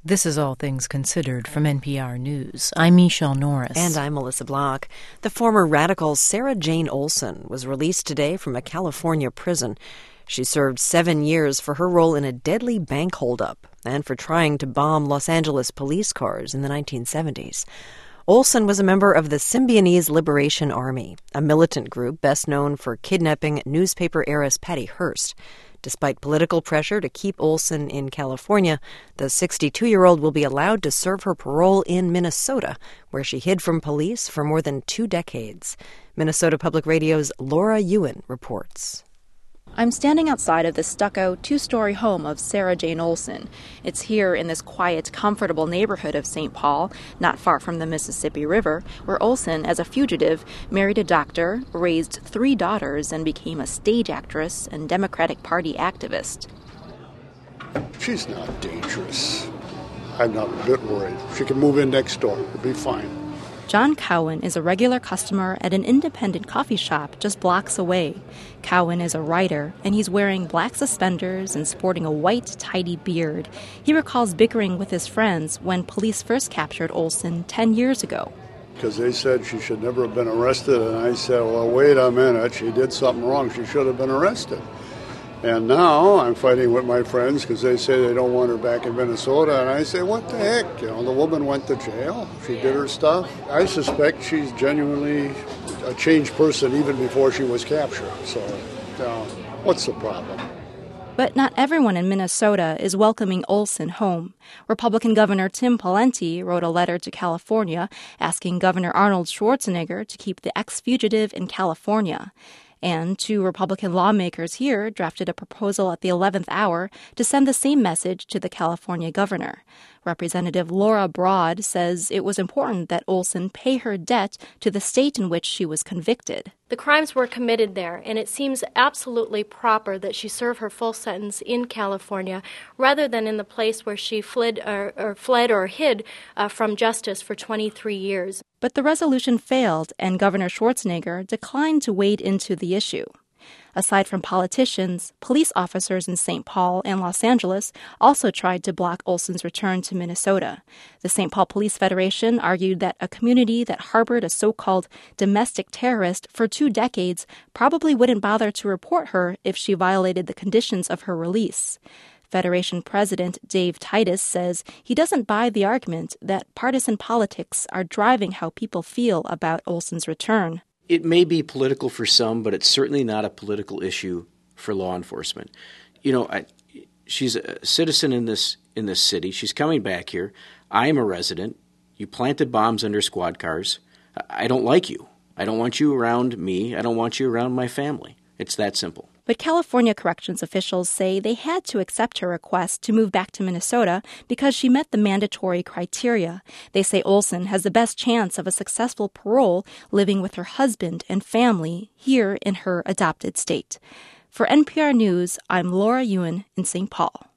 This is All Things Considered from NPR News. I'm Michelle Norris. And I'm Melissa Block. The former radical Sarah Jane Olson was released today from a California prison. She served 7 years for her role in a deadly bank holdup and for trying to bomb Los Angeles police cars in the 1970s. Olson was a member of the Symbionese Liberation Army, a militant group best known for kidnapping newspaper heiress Patty Hearst. Despite political pressure to keep Olson in California, the 62-year-old will be allowed to serve her parole in Minnesota, where she hid from police for more than 2 decades. Minnesota Public Radio's Laura Ewan reports. I'm standing outside of the stucco 2-story home of Sarah Jane Olson. It's here in this quiet, comfortable neighborhood of St. Paul, not far from the Mississippi River, where Olson, as a fugitive, married a doctor, raised 3 daughters, and became a stage actress and Democratic Party activist. She's not dangerous. I'm not a bit worried. She can move in next door. It'll be fine. John Cowan is a regular customer at an independent coffee shop just blocks away. Cowan is a writer, and he's wearing black suspenders and sporting a white, tidy beard. He recalls bickering with his friends when police first captured Olson 10 years ago. Because they said she should never have been arrested, and I said, well, wait a minute, she did something wrong, she should have been arrested. And now I'm fighting with my friends because they say they don't want her back in Minnesota. And I say, what the heck? The woman went to jail. She did her stuff. I suspect she's genuinely a changed person even before she was captured. So what's the problem? But not everyone in Minnesota is welcoming Olson home. Republican Governor Tim Pawlenty wrote a letter to California asking Governor Arnold Schwarzenegger to keep the ex-fugitive in California. And 2 Republican lawmakers here drafted a proposal at the 11th hour to send the same message to the California governor. Representative Laura Broad says it was important that Olson pay her debt to the state in which she was convicted. The crimes were committed there, and it seems absolutely proper that she serve her full sentence in California rather than in the place where she fled or hid from justice for 23 years. But the resolution failed, and Governor Schwarzenegger declined to wade into the issue. Aside from politicians, police officers in St. Paul and Los Angeles also tried to block Olson's return to Minnesota. The St. Paul Police Federation argued that a community that harbored a so-called domestic terrorist for 2 decades probably wouldn't bother to report her if she violated the conditions of her release. Federation President Dave Titus says he doesn't buy the argument that partisan politics are driving how people feel about Olson's return. It may be political for some, but it's certainly not a political issue for law enforcement. She's a citizen in this city. She's coming back here. I am a resident. You planted bombs under squad cars. I don't like you. I don't want you around me. I don't want you around my family. It's that simple. But California corrections officials say they had to accept her request to move back to Minnesota because she met the mandatory criteria. They say Olson has the best chance of a successful parole living with her husband and family here in her adopted state. For NPR News, I'm Laura Ewan in St. Paul.